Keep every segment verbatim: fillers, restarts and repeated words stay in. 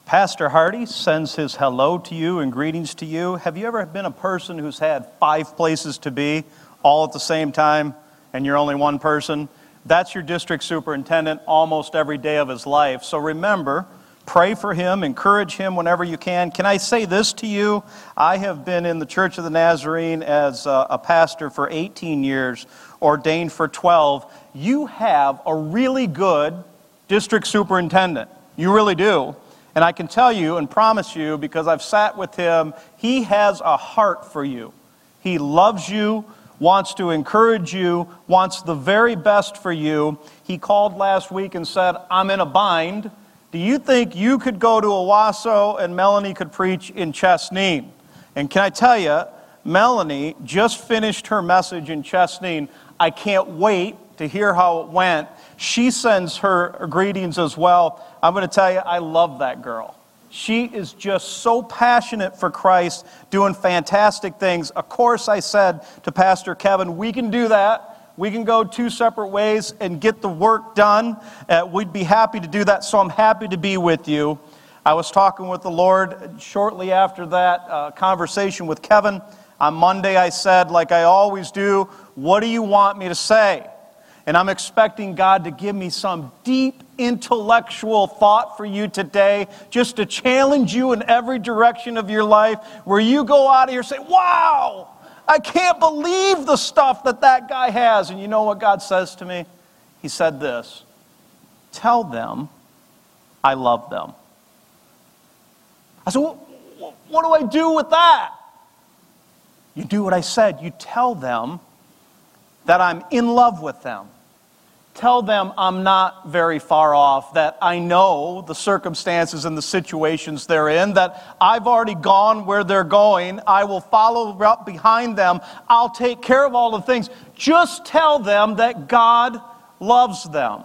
Pastor Hardy sends his hello to you and greetings to you. Have you ever been a person who's had five places to be all at the same time and you're only one person? That's your district superintendent almost every day of his life. So remember, pray for him, encourage him whenever you can. Can I say this to you? I have been in the Church of the Nazarene as a, a pastor for eighteen years, ordained for twelve. You have a really good district superintendent. You really do. And I can tell you and promise you, because I've sat with him, he has a heart for you. He loves you, wants to encourage you, wants the very best for you. He called last week and said, I'm in a bind. Do you think you could go to Owasso and Melanie could preach in Chesneen? And can I tell you, Melanie just finished her message in Chesneen. I can't wait to hear how it went. She sends her greetings as well. I'm going to tell you, I love that girl. She is just so passionate for Christ, doing fantastic things. Of course, I said to Pastor Kevin, we can do that. We can go two separate ways and get the work done. Uh, we'd be happy to do that, so I'm happy to be with you. I was talking with the Lord shortly after that uh, conversation with Kevin. On Monday, I said, like I always do, what do you want me to say? And I'm expecting God to give me some deep intellectual thought for you today, just to challenge you in every direction of your life, where you go out of here and say, wow, I can't believe the stuff that that guy has. And you know what God says to me? He said this, tell them I love them. I said, well, what do I do with that? You do what I said. You tell them that I'm in love with them. Tell them I'm not very far off, that I know the circumstances and the situations they're in, that I've already gone where they're going. I will follow up behind them. I'll take care of all the things. Just tell them that God loves them.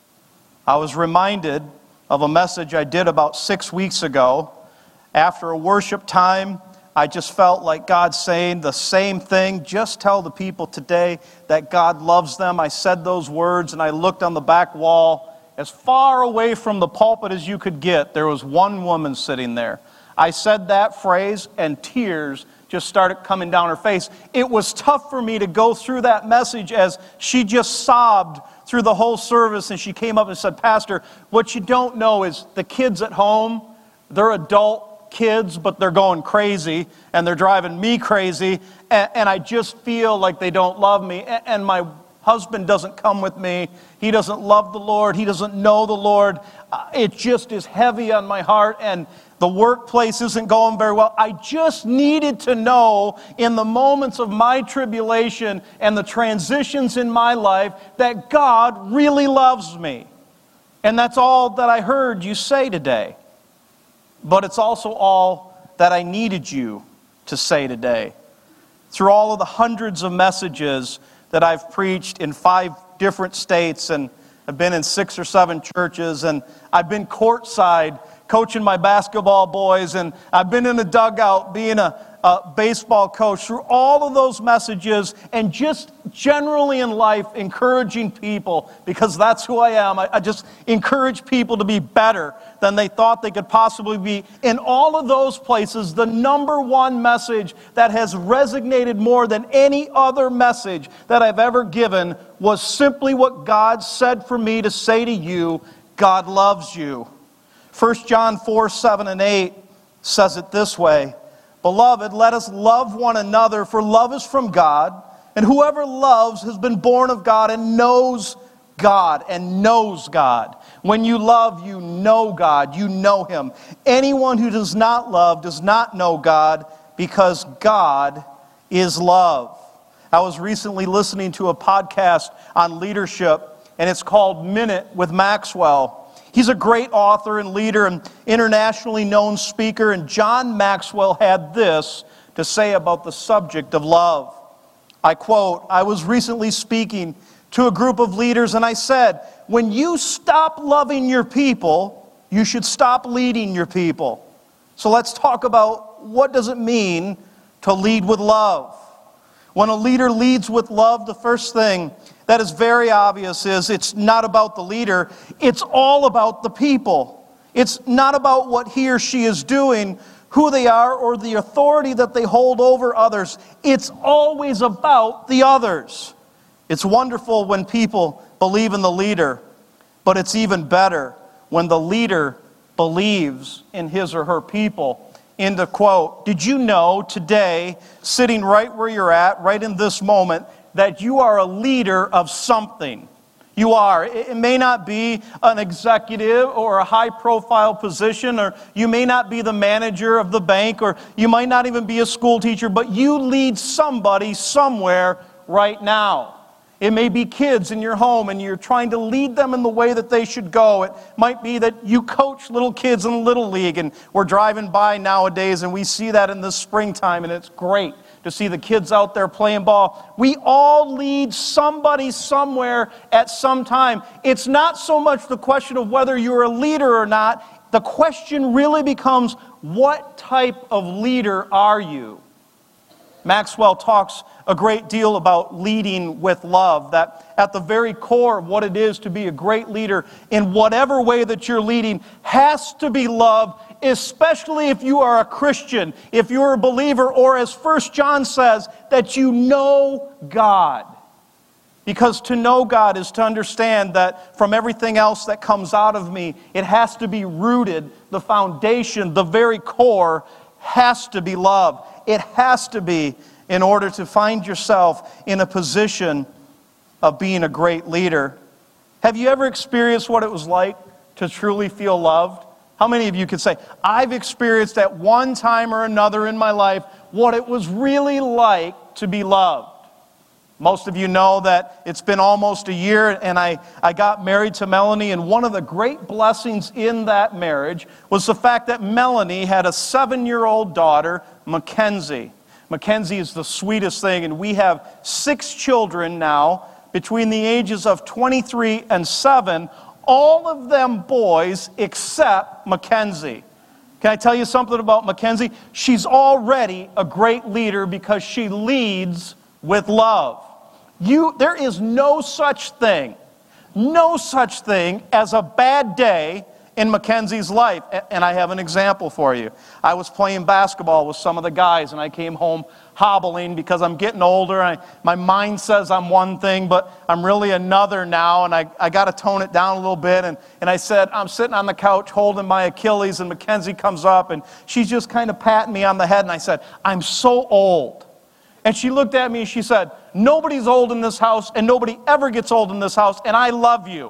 I was reminded of a message I did about six weeks ago. After a worship time, I just felt like God saying the same thing. Just tell the people today that God loves them. I said those words and I looked on the back wall. As far away from the pulpit as you could get, there was one woman sitting there. I said that phrase and tears just started coming down her face. It was tough for me to go through that message as she just sobbed through the whole service, and she came up and said, Pastor, what you don't know is the kids at home, they're adult kids, but they're going crazy, and they're driving me crazy, and, and I just feel like they don't love me, and, and my husband doesn't come with me. He doesn't love the Lord. He doesn't know the Lord. Uh, it just is heavy on my heart, and the workplace isn't going very well. I just needed to know in the moments of my tribulation and the transitions in my life that God really loves me. And that's all that I heard you say today. But it's also all that I needed you to say today. Through all of the hundreds of messages that I've preached in five different states, and I've been in six or seven churches, and I've been courtside coaching my basketball boys, and I've been in a dugout being a, a baseball coach. Through all of those messages, and just generally in life, encouraging people, because that's who I am. I, I just encourage people to be better than they thought they could possibly be. In all of those places, the number one message that has resonated more than any other message that I've ever given was simply what God said for me to say to you: God loves you. First John four, seven, and eight says it this way: Beloved, let us love one another, for love is from God, and whoever loves has been born of God and knows God, and knows God. When you love, you know God, you know Him. Anyone who does not love does not know God, because God is love. I was recently listening to a podcast on leadership, and it's called Minute with Maxwell. He's a great author and leader and internationally known speaker, and John Maxwell had this to say about the subject of love. I quote, I was recently speaking to a group of leaders, and I said, when you stop loving your people, you should stop leading your people. So let's talk about what does it mean to lead with love. When a leader leads with love, the first thing that is very obvious is it's not about the leader, it's all about the people. It's not about what he or she is doing, who they are, or the authority that they hold over others. It's always about the others. It's wonderful when people believe in the leader, but it's even better when the leader believes in his or her people. End of quote. Did you know today, sitting right where you're at, right in this moment, that you are a leader of something? You are. It may not be an executive or a high-profile position, or you may not be the manager of the bank, or you might not even be a school teacher, but you lead somebody somewhere right now. It may be kids in your home, and you're trying to lead them in the way that they should go. It might be that you coach little kids in Little League, and we're driving by nowadays, and we see that in the springtime, and it's great to see the kids out there playing ball. We all lead somebody somewhere at some time. It's not so much the question of whether you're a leader or not. The question really becomes, what type of leader are you? Maxwell talks a great deal about leading with love, that at the very core of what it is to be a great leader in whatever way that you're leading has to be love, especially if you are a Christian, if you're a believer, or as First John says, that you know God. Because to know God is to understand that from everything else that comes out of me, it has to be rooted, the foundation, the very core has to be love. It has to be, in order to find yourself in a position of being a great leader. Have you ever experienced what it was like to truly feel loved? How many of you could say, I've experienced at one time or another in my life what it was really like to be loved? Most of you know that it's been almost a year, and I, I got married to Melanie, and one of the great blessings in that marriage was the fact that Melanie had a seven-year-old daughter, Mackenzie. Mackenzie is the sweetest thing, and we have six children now between the ages of twenty-three and seven, all of them boys except Mackenzie. Can I tell you something about Mackenzie? She's already a great leader because she leads with love. You, there is no such thing, no such thing as a bad day in Mackenzie's life. And I have an example for you. I was playing basketball with some of the guys, and I came home hobbling because I'm getting older. I, my mind says I'm one thing, but I'm really another now, and I, I got to tone it down a little bit. And, and I said, I'm sitting on the couch holding my Achilles, and Mackenzie comes up, and she's just kind of patting me on the head, and I said, I'm so old. And she looked at me, and she said, nobody's old in this house, and nobody ever gets old in this house, and I love you.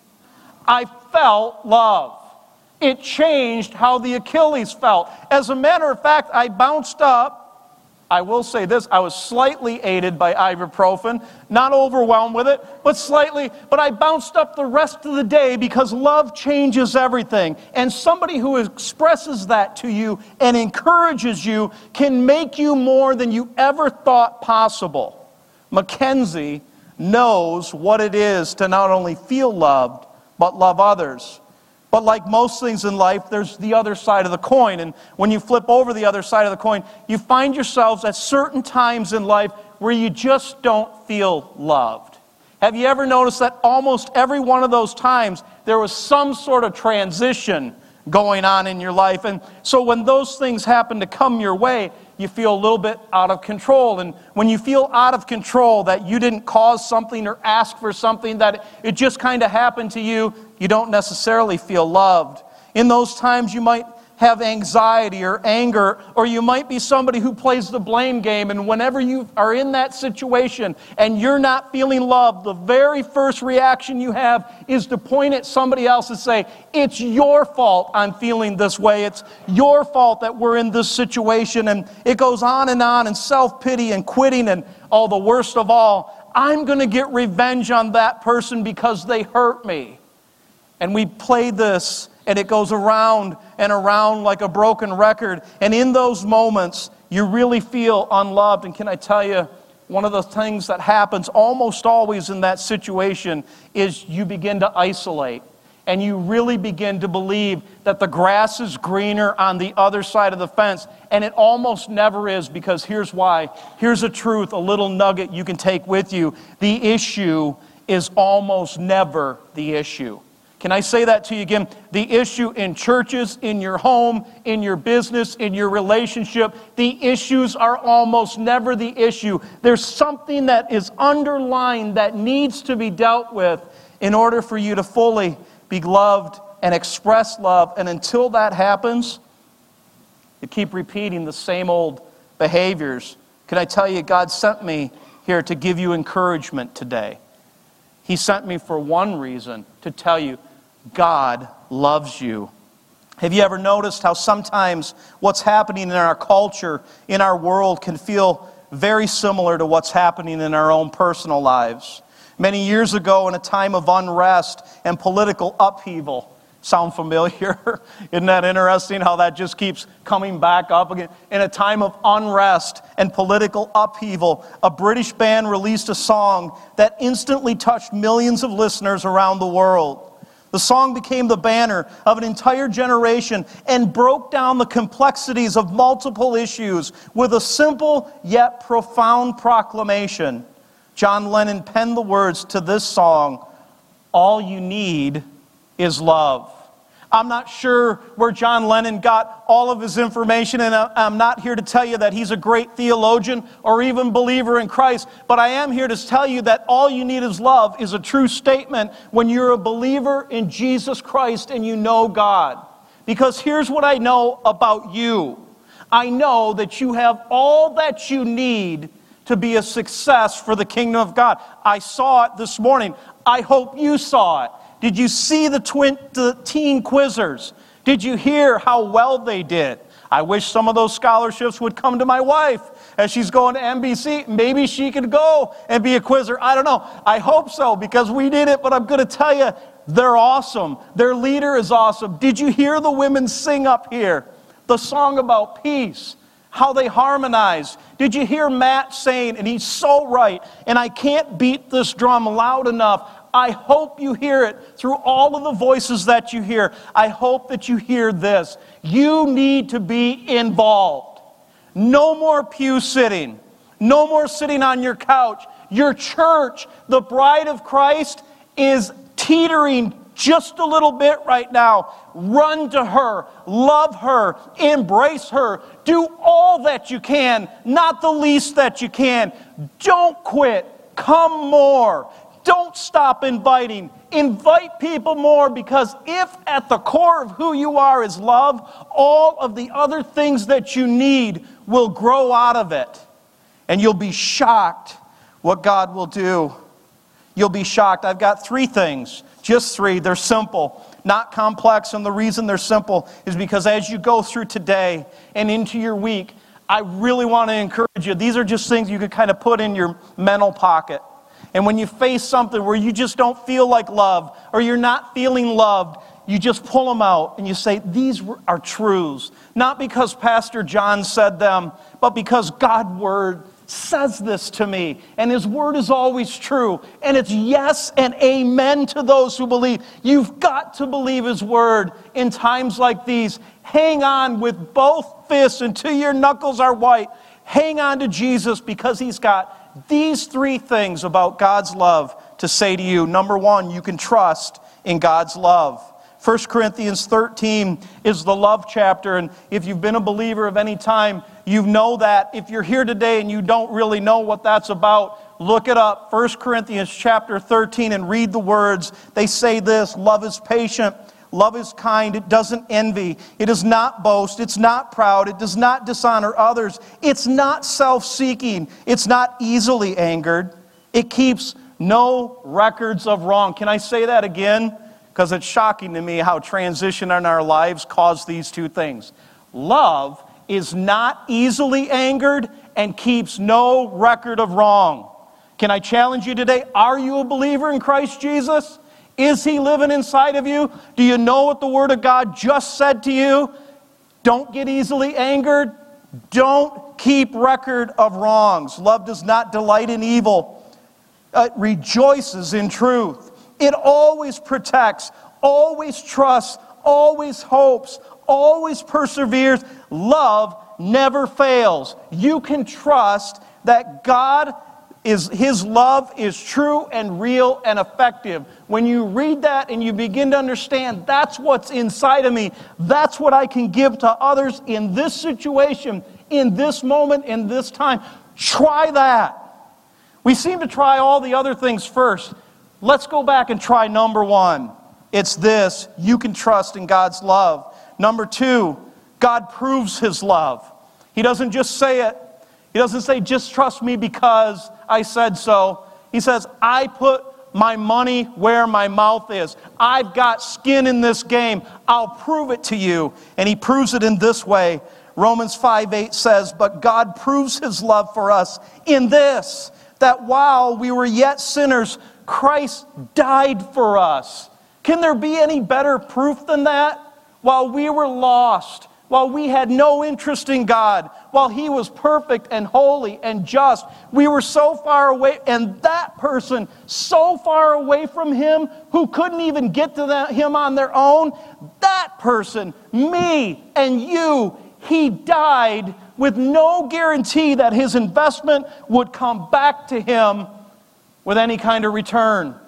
I felt love. It changed how the Achilles felt. As a matter of fact, I bounced up. I will say this, I was slightly aided by ibuprofen, not overwhelmed with it, but slightly, but I bounced up the rest of the day because love changes everything. And somebody who expresses that to you and encourages you can make you more than you ever thought possible. Mackenzie knows what it is to not only feel loved, but love others. But like most things in life, there's the other side of the coin. And when you flip over the other side of the coin, you find yourselves at certain times in life where you just don't feel loved. Have you ever noticed that almost every one of those times there was some sort of transition going on in your life? And so when those things happen to come your way, you feel a little bit out of control. And when you feel out of control, that you didn't cause something or ask for something, that it just kind of happened to you, you don't necessarily feel loved. In those times, you might have anxiety or anger, or you might be somebody who plays the blame game, and whenever you are in that situation and you're not feeling loved, the very first reaction you have is to point at somebody else and say, it's your fault I'm feeling this way, it's your fault that we're in this situation, and it goes on and on, and self-pity and quitting, and oh, the worst of all, I'm going to get revenge on that person because they hurt me. And we play this, and it goes around and around like a broken record. And in those moments, you really feel unloved. And can I tell you, one of the things that happens almost always in that situation is you begin to isolate. And you really begin to believe that the grass is greener on the other side of the fence. And it almost never is, because here's why. Here's a truth, a little nugget you can take with you. The issue is almost never the issue. Can I say that to you again? The issue in churches, in your home, in your business, in your relationship, the issues are almost never the issue. There's something that is underlined that needs to be dealt with in order for you to fully be loved and express love. And until that happens, you keep repeating the same old behaviors. Can I tell you, God sent me here to give you encouragement today. He sent me for one reason, to tell you, God loves you. Have you ever noticed how sometimes what's happening in our culture, in our world, can feel very similar to what's happening in our own personal lives? Many years ago, in a time of unrest and political upheaval, sound familiar? Isn't that interesting how that just keeps coming back up again? In a time of unrest and political upheaval, a British band released a song that instantly touched millions of listeners around the world. The song became the banner of an entire generation and broke down the complexities of multiple issues with a simple yet profound proclamation. John Lennon penned the words to this song, "All you need is love." I'm not sure where John Lennon got all of his information, and I'm not here to tell you that he's a great theologian or even believer in Christ, but I am here to tell you that all you need is love is a true statement when you're a believer in Jesus Christ and you know God. Because here's what I know about you. I know that you have all that you need to be a success for the kingdom of God. I saw it this morning. I hope you saw it. Did you see the, twin, the teen quizzers? Did you hear how well they did? I wish some of those scholarships would come to my wife as she's going to N B C. Maybe she could go and be a quizzer. I don't know. I hope so because we did it, but I'm going to tell you, they're awesome. Their leader is awesome. Did you hear the women sing up here? The song about peace, how they harmonize. Did you hear Matt saying, and he's so right, and I can't beat this drum loud enough, I hope you hear it through all of the voices that you hear. I hope that you hear this. You need to be involved. No more pew sitting. No more sitting on your couch. Your church, the bride of Christ, is teetering just a little bit right now. Run to her. Love her. Embrace her. Do all that you can, not the least that you can. Don't quit. Come more. Don't stop inviting. Invite people more, because if at the core of who you are is love, all of the other things that you need will grow out of it. And you'll be shocked what God will do. You'll be shocked. I've got three things, just three. They're simple, not complex. And the reason they're simple is because as you go through today and into your week, I really want to encourage you. These are just things you could kind of put in your mental pocket. And when you face something where you just don't feel like love, or you're not feeling loved, you just pull them out and you say, these are truths. Not because Pastor John said them, but because God's Word says this to me. And His Word is always true. And it's yes and amen to those who believe. You've got to believe His Word in times like these. Hang on with both fists until your knuckles are white. Hang on to Jesus, because He's got these three things about God's love to say to you. Number one, you can trust in God's love. First Corinthians thirteen is the love chapter, and if you've been a believer of any time, you know that. If you're here today and you don't really know what that's about, look it up. First Corinthians chapter thirteen and read the words. They say this: love is patient. Love is kind. It doesn't envy. It does not boast. It's not proud. It does not dishonor others. It's not self-seeking. It's not easily angered. It keeps no records of wrong. Can I say that again? Because it's shocking to me how transition in our lives cause these two things. Love is not easily angered and keeps no record of wrong. Can I challenge you today? Are you a believer in Christ Jesus? Is He living inside of you? Do you know what the Word of God just said to you? Don't get easily angered. Don't keep record of wrongs. Love does not delight in evil. It rejoices in truth. It always protects, always trusts, always hopes, always perseveres. Love never fails. You can trust that God is His love is true and real and effective. When you read that and you begin to understand that's what's inside of me, that's what I can give to others in this situation, in this moment, in this time. Try that. We seem to try all the other things first. Let's go back and try number one. It's this: you can trust in God's love. Number two, God proves His love. He doesn't just say it. He doesn't say, just trust me because I said so. He says, I put my money where my mouth is. I've got skin in this game. I'll prove it to you. And He proves it in this way. Romans five eight says, but God proves His love for us in this, that while we were yet sinners, Christ died for us. Can there be any better proof than that? While we were lost, while we had no interest in God, while He was perfect and holy and just, we were so far away, and that person so far away from Him who couldn't even get to that, Him on their own, that person, me and you, He died with no guarantee that His investment would come back to Him with any kind of return.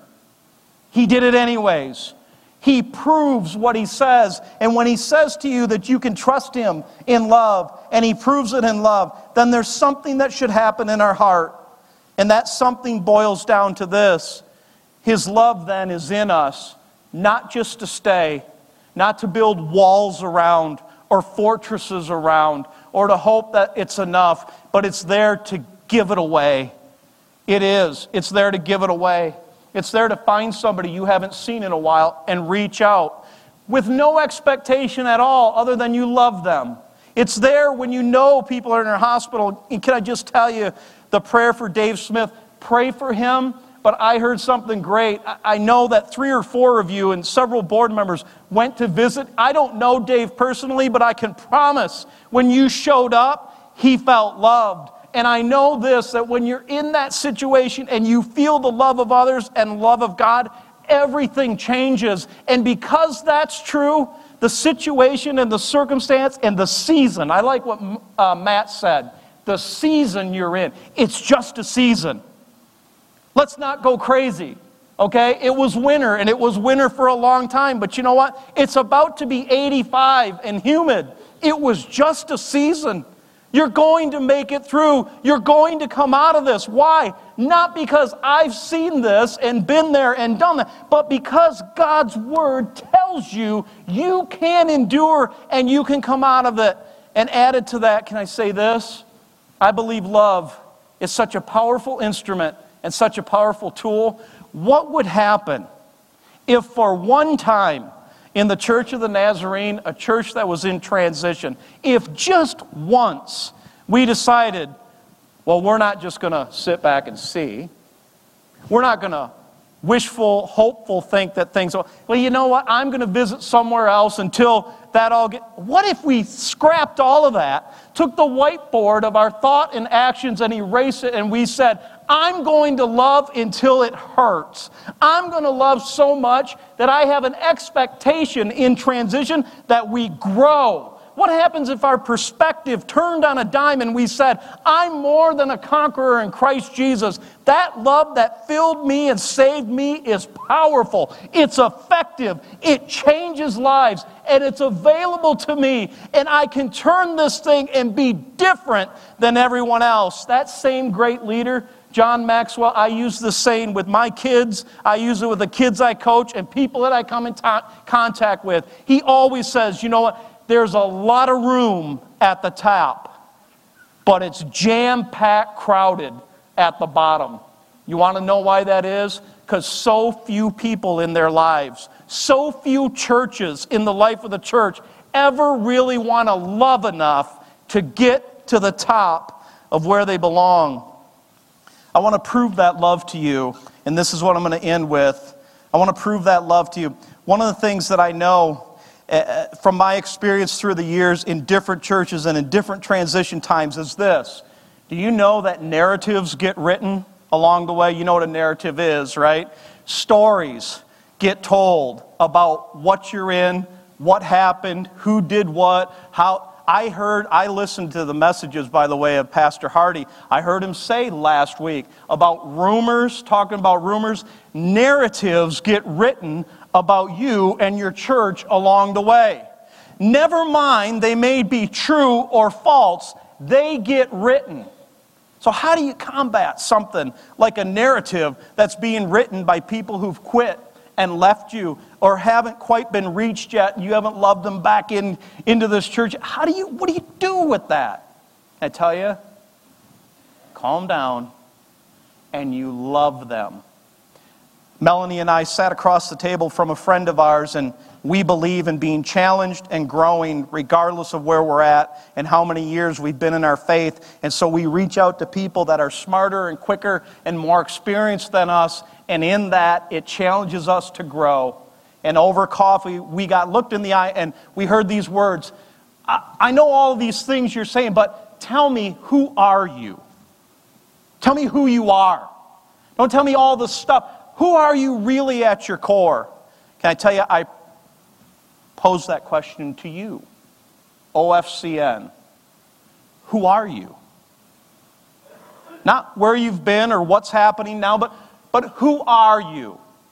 He did it anyways. He proves what He says. And when He says to you that you can trust Him in love, and He proves it in love, then there's something that should happen in our heart. And that something boils down to this: His love then is in us, not just to stay, not to build walls around or fortresses around or to hope that it's enough, but it's there to give it away. It is. It's there to give it away. It's there to find somebody you haven't seen in a while and reach out with no expectation at all other than you love them. It's there when you know people are in a hospital. And can I just tell you the prayer for Dave Smith? Pray for him. But I heard something great. I know that three or four of you and several board members went to visit. I don't know Dave personally, but I can promise when you showed up, he felt loved. And I know this, that when you're in that situation and you feel the love of others and love of God, everything changes. And because that's true, the situation and the circumstance and the season, I like what uh, Matt said, the season you're in, it's just a season. Let's not go crazy, okay? It was winter, and it was winter for a long time, but you know what? It's about to be eighty-five and humid. It was just a season. You're going to make it through. You're going to come out of this. Why? Not because I've seen this and been there and done that, but because God's Word tells you you can endure and you can come out of it. And added to that, can I say this? I believe love is such a powerful instrument and such a powerful tool. What would happen if for one time in the Church of the Nazarene, a church that was in transition, if just once we decided, well, we're not just going to sit back and see. We're not going to wishful, hopeful think that things, well, you know what, I'm going to visit somewhere else until that all get... What if we scrapped all of that, took the whiteboard of our thought and actions and erased it, and we said, I'm going to love until it hurts. I'm going to love so much that I have an expectation in transition that we grow. What happens if our perspective turned on a dime and we said, I'm more than a conqueror in Christ Jesus? That love that filled me and saved me is powerful. It's effective. It changes lives. And it's available to me. And I can turn this thing and be different than everyone else. That same great leader, John Maxwell, I use the saying with my kids. I use it with the kids I coach and people that I come in t- contact with. He always says, you know what? There's a lot of room at the top, but it's jam-packed crowded at the bottom. You want to know why that is? Because so few people in their lives, so few churches in the life of the church ever really want to love enough to get to the top of where they belong. I want to prove that love to you, and this is what I'm going to end with. I want to prove that love to you. One of the things that I know uh, from my experience through the years in different churches and in different transition times is this. Do you know that narratives get written along the way? You know what a narrative is, right? Stories get told about what you're in, what happened, who did what, how. I heard, I listened to the messages, by the way, of Pastor Hardy. I heard him say last week about rumors, talking about rumors. Narratives get written about you and your church along the way. Never mind, they may be true or false, they get written. So how do you combat something like a narrative that's being written by people who've quit and left you or haven't quite been reached yet and you haven't loved them back in into this church? How do you, what do you do with that? I tell you, calm down and you love them. Melanie and I sat across the table from a friend of ours, and we believe in being challenged and growing regardless of where we're at and how many years we've been in our faith. And so we reach out to people that are smarter and quicker and more experienced than us. And in that, it challenges us to grow. And over coffee, we got looked in the eye and we heard these words. I, I know all of these things you're saying, but tell me, who are you? Tell me who you are. Don't tell me all the stuff. Who are you really at your core? Can I tell you, I pose that question to you. O F C N. Who are you? Not where you've been or what's happening now, but, but who are you?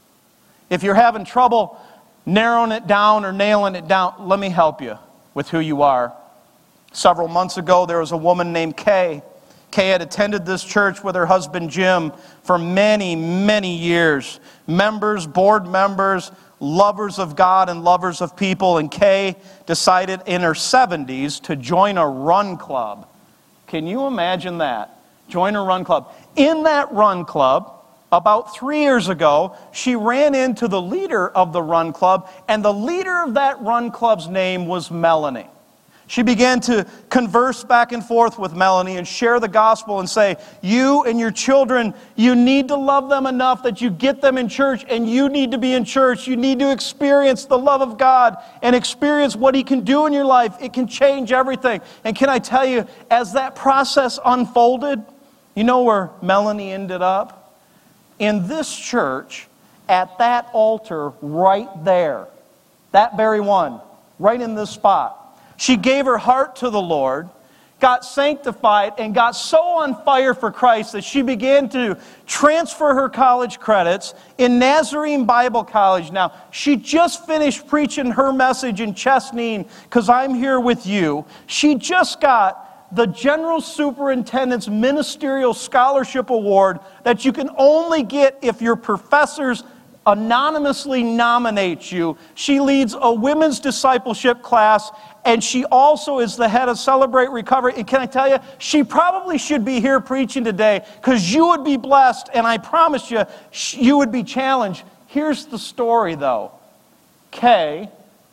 If you're having trouble narrowing it down or nailing it down, let me help you with who you are. Several months ago, there was a woman named Kay. Kay had attended this church with her husband Jim for many, many years. Members, board members, lovers of God and lovers of people. And Kay decided in her seventies to join a run club. Can you imagine that? Join a run club. In that run club, about three years ago, she ran into the leader of the run club, and the leader of that run club's name was Melanie. She began to converse back and forth with Melanie and share the gospel and say, you and your children, you need to love them enough that you get them in church, and you need to be in church. You need to experience the love of God and experience what He can do in your life. It can change everything. And can I tell you, as that process unfolded, you know where Melanie ended up? In this church, at that altar right there. That very one, right in this spot. She gave her heart to the Lord, got sanctified, and got so on fire for Christ that she began to transfer her college credits in Nazarene Bible College. Now, she just finished preaching her message in Chesneen, because I'm here with you. She just got the General Superintendent's Ministerial Scholarship Award that you can only get if your professors anonymously nominate you. She leads a women's discipleship class, and she also is the head of Celebrate Recovery. And can I tell you, she probably should be here preaching today, because you would be blessed, and I promise you, you would be challenged. Here's the story, though. Kay,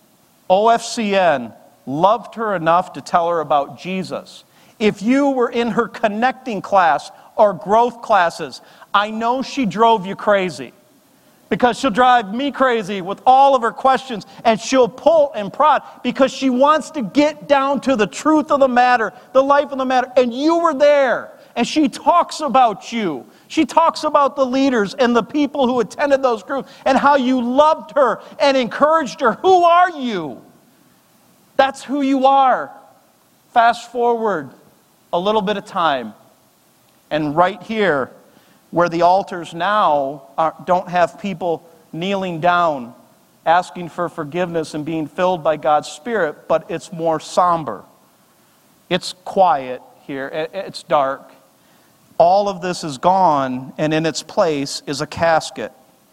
O F C N, loved her enough to tell her about Jesus. If you were in her connecting class or growth classes, I know she drove you crazy. Because she'll drive me crazy with all of her questions, and she'll pull and prod because she wants to get down to the truth of the matter, the life of the matter. And you were there, and she talks about you. She talks about the leaders and the people who attended those groups and how you loved her and encouraged her. Who are you? That's who you are. Fast forward a little bit of time, and right here, where the altars now are, don't have people kneeling down, asking for forgiveness and being filled by God's Spirit, but it's more somber. It's quiet here. It's dark. All of this is gone, and in its place is a casket.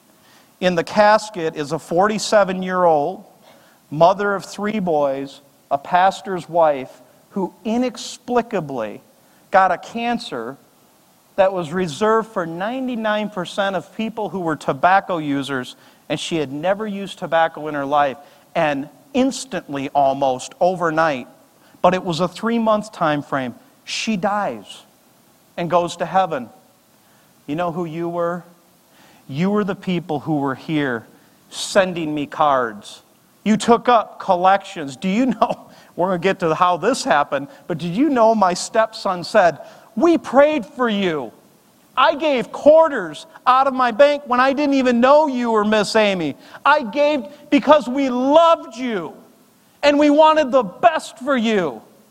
In the casket is a forty-seven-year-old, mother of three boys, a pastor's wife, who inexplicably got a cancer that was reserved for ninety-nine percent of people who were tobacco users, and she had never used tobacco in her life, and instantly, almost overnight, but it was a three-month time frame, she dies and goes to heaven. You know who you were? You were the people who were here sending me cards. You took up collections. Do you know, we're going to get to how this happened, but did you know my stepson said, we prayed for you. I gave quarters out of my bank when I didn't even know you were Miss Amy. I gave because we loved you and we wanted the best for you.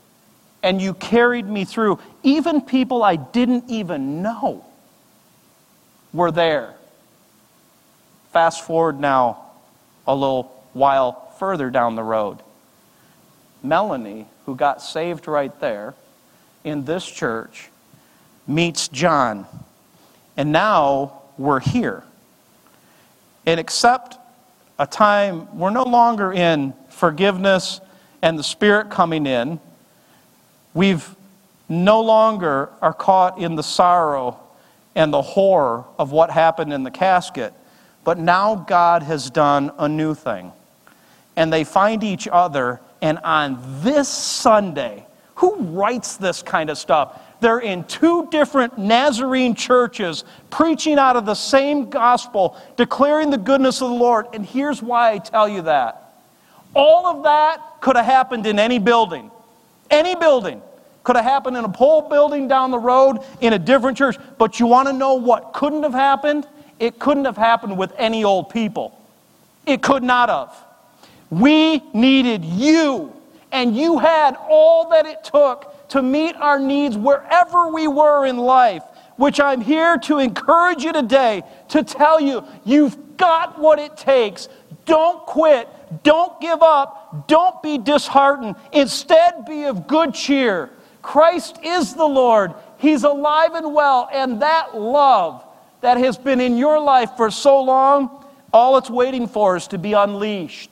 and you carried me through. Even people I didn't even know were there. Fast forward now a little while further down the road. Melanie, who got saved right there in this church, meets John. And now we're here. And except a time, we're no longer in forgiveness and the Spirit coming in. We've no longer are caught in the sorrow and the horror of what happened in the casket. But now God has done a new thing. And they find each other, and on this Sunday, who writes this kind of stuff? They're in two different Nazarene churches, preaching out of the same gospel, declaring the goodness of the Lord. And here's why I tell you that. All of that could have happened in any building. Any building. Could have happened in a pole building down the road, in a different church. But you want to know what couldn't have happened? It couldn't have happened with any old people. It could not have. We needed you, and you had all that it took to meet our needs wherever we were in life, which I'm here to encourage you today to tell you, you've got what it takes. Don't quit. Don't give up. Don't be disheartened. Instead, be of good cheer. Christ is the Lord. He's alive and well, and that love that has been in your life for so long, all it's waiting for is to be unleashed.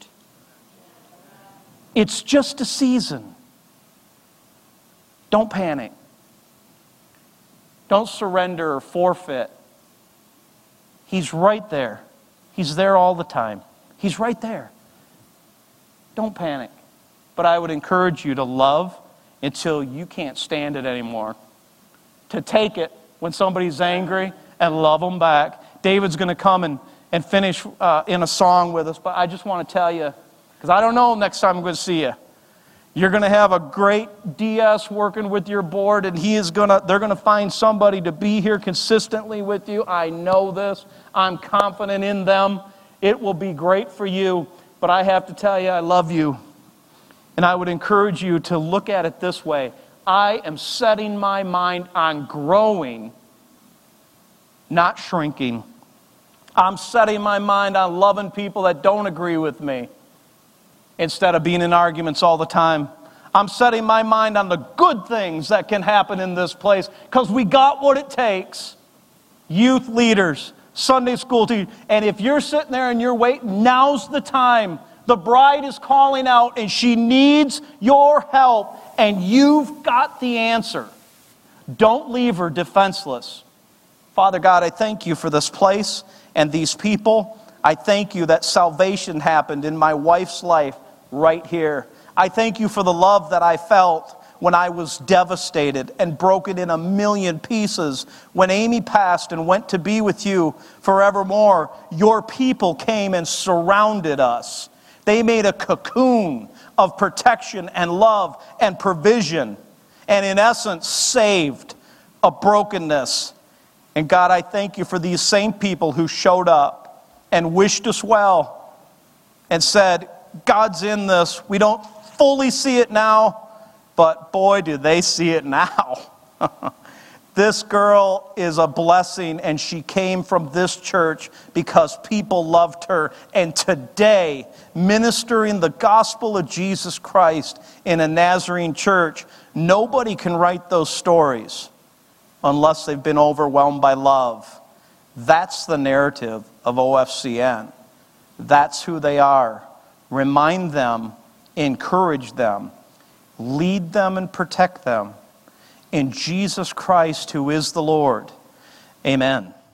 It's just a season. Don't panic. Don't surrender or forfeit. He's right there. He's there all the time. He's right there. Don't panic. But I would encourage you to love until you can't stand it anymore. To take it when somebody's angry and love them back. David's going to come and, and finish uh, in a song with us, but I just want to tell you, because I don't know next time I'm going to see you. You're going to have a great D S working with your board, and he is going to, they're going to find somebody to be here consistently with you. I know this. I'm confident in them. It will be great for you, but I have to tell you, I love you. And I would encourage you to look at it this way. I am setting my mind on growing, not shrinking. I'm setting my mind on loving people that don't agree with me instead of being in arguments all the time. I'm setting my mind on the good things that can happen in this place because we got what it takes. Youth leaders, Sunday school teachers, and if you're sitting there and you're waiting, now's the time. The bride is calling out and she needs your help, and you've got the answer. Don't leave her defenseless. Father God, I thank you for this place and these people. I thank you that salvation happened in my wife's life right here. I thank you for the love that I felt when I was devastated and broken in a million pieces. When Amy passed and went to be with you forevermore, your people came and surrounded us. They made a cocoon of protection and love and provision, and in essence saved a brokenness. And God, I thank you for these same people who showed up and wished us well and said, God's in this. We don't fully see it now, but boy, do they see it now. This girl is a blessing, and she came from this church because people loved her. And today, ministering the gospel of Jesus Christ in a Nazarene church, nobody can write those stories unless they've been overwhelmed by love. That's the narrative of O F C N. That's who they are. Remind them, encourage them, lead them and protect them in Jesus Christ, who is the Lord. Amen.